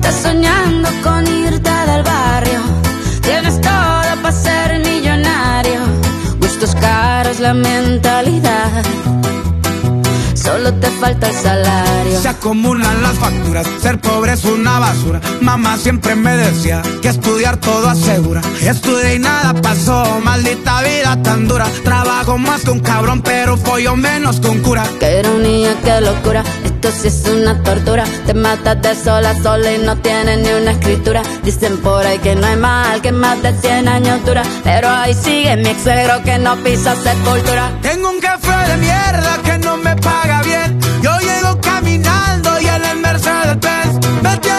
soñando con irte del barrio. Tienes todo para ser millonario. Gustos caros, la mentalidad. Solo te falta el salario. Se acumulan las facturas, ser pobre es una basura. Mamá siempre me decía que estudiar todo asegura. Estudié y nada pasó, maldita vida tan dura. Trabajo más que un cabrón, pero follo menos que un cura. Qué ironía, qué locura, esto sí es una tortura. Te matas de sol a sol y no tienes ni una escritura. Dicen por ahí que no hay mal que más de 100 años dura, pero ahí sigue mi ex suegro que no pisa sepultura. Tengo un jefe de mierda que no me paga bien. Yo llego caminando y él en Mercedes Benz.